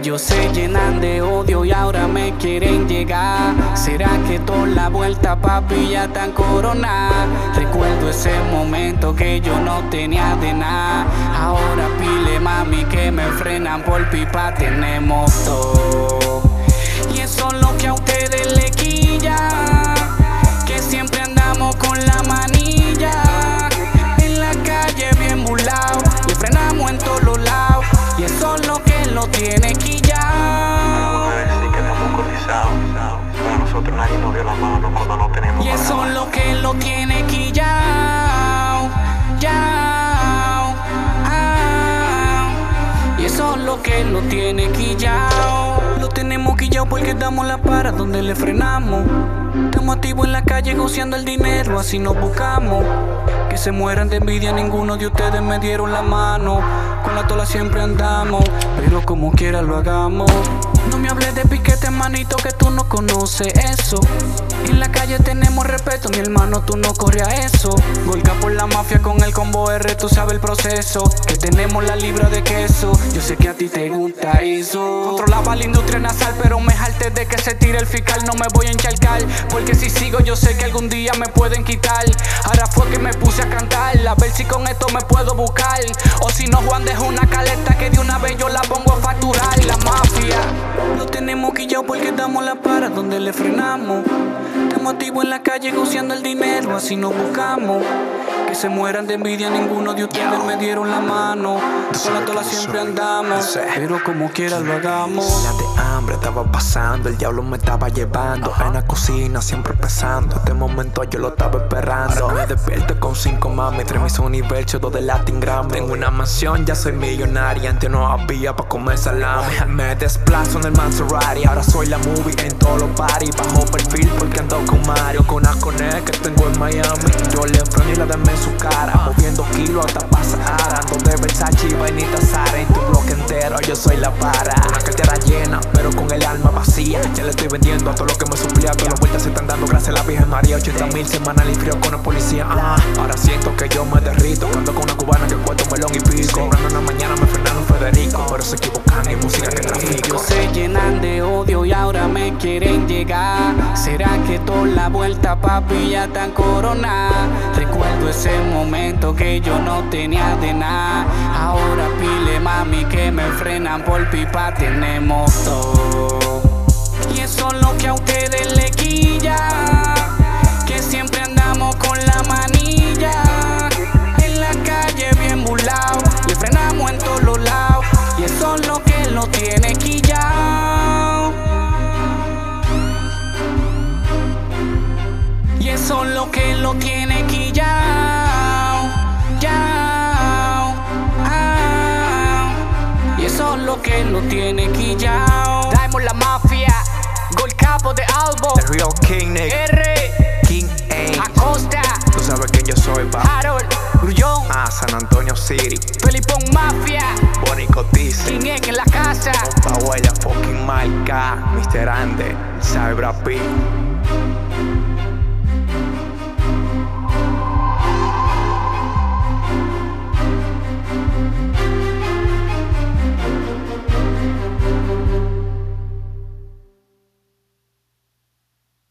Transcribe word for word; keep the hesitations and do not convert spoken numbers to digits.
Ellos se llenan de odio y ahora me quieren llegar. ¿Será que toda la vuelta, papi, ya tan coronada? Recuerdo ese momento que yo no tenía de nada. Ahora pile, mami, que me frenan por pipa. Tenemos todo y eso es lo que a ustedes le quilla, que siempre andamos con la manilla. En la calle bien burlao, le frenamos en todos los lados. Y eso es lo que lo tiene quillao. Sí que estamos cotizados. Para nosotros nadie nos dio la mano cuando no tenemos. Y eso es lo que lo tiene quillao. Yao, ah. Y eso es lo que lo tiene quillao. Lo tenemos quillao porque damos la para donde le frenamos. Estamos activos en la calle goceando el dinero, así nos buscamos. Que se mueran de envidia, ninguno de ustedes me dieron la mano. Con la tola siempre andamos, pero como quiera lo hagamos. No me hables de piquete, manito, que tú no conoces eso. En la calle tenemos respeto, mi hermano, tú no corres a eso. Golga por la mafia con el combo R, tú sabes el proceso. Que tenemos la libra de queso, yo sé que a ti te gusta eso. Controlaba la industria nasal, pero me jalté de que se tire el fiscal. No me voy a encharcar, porque si sigo yo sé que algún día me pueden quitar. Ahora fue que me puse a cantar, a ver si con esto me puedo buscar. O si no, Juan dejó una caleta que de una vez yo la pongo a facturar. La mafia lo tenemos quillao porque damos la para donde le frenamos. Estamos activos en la calle goceando el dinero, así nos buscamos. Que se mueran de envidia, ninguno de ustedes me dieron la mano. Con la tola siempre andamos, pero como quiera lo hagamos. La de hambre estaba pasando, el diablo me estaba llevando. En la cocina siempre pesando, este momento yo lo estaba esperando. Ahora me despierto con cinco mami, tres mis universos, dos de Latin Grammy. Tengo una mansión, ya soy millonaria, antes no había pa' comer salami. Me desplazo en el Maserati, ahora soy la movie en todos los parties. Bajo perfil porque ando con Mario, con Asconet que tengo en Miami. Yo le freno y la demé en su cara, moviendo kilos hasta pasar. Ando de Versace y vainita Sara, en tu bloque entero yo soy la para. Una cartera llena, pero con el alma vacía. Ya le estoy vendiendo a todo lo que me suplía. Todas las vueltas se están dando gracias a la Virgen María. Ochenta mil semanal y frío con la policía. Ah, ahora siento que yo me derrito. Cuando con una cubana que cuesta un melón y pico. Cobrando una mañana me frenaron Federico, pero se equivocan, hay música que trafico. Ellos se llenan de odio y ahora me quieren llegar. ¿Será que toda la vuelta, papi, ya tan coronada? Recuerdo ese momento que yo no tenía de nada. Ahora pile, mami, que me frenan por pipa. Tenemos todo y eso es lo que a ustedes le quilla, que siempre andamos con la manilla. En la calle bien burlao, le frenamos en todos los lados. Y eso es lo que lo tiene quillao. Y eso es lo que lo tiene quillao. Yao, ah. Y eso es lo que lo tiene quillao. Diamond la mafia, Gol Capo de Albo, The Real King, nigga. R, King A. Acosta, Tú sabes quién yo soy, pa. Harold, Grullón, Ah, San Antonio City. Felipón Mafia, Bonico Tizi. King X en la casa. Compa Huella, fucking marca. mister Ande, Cyber P.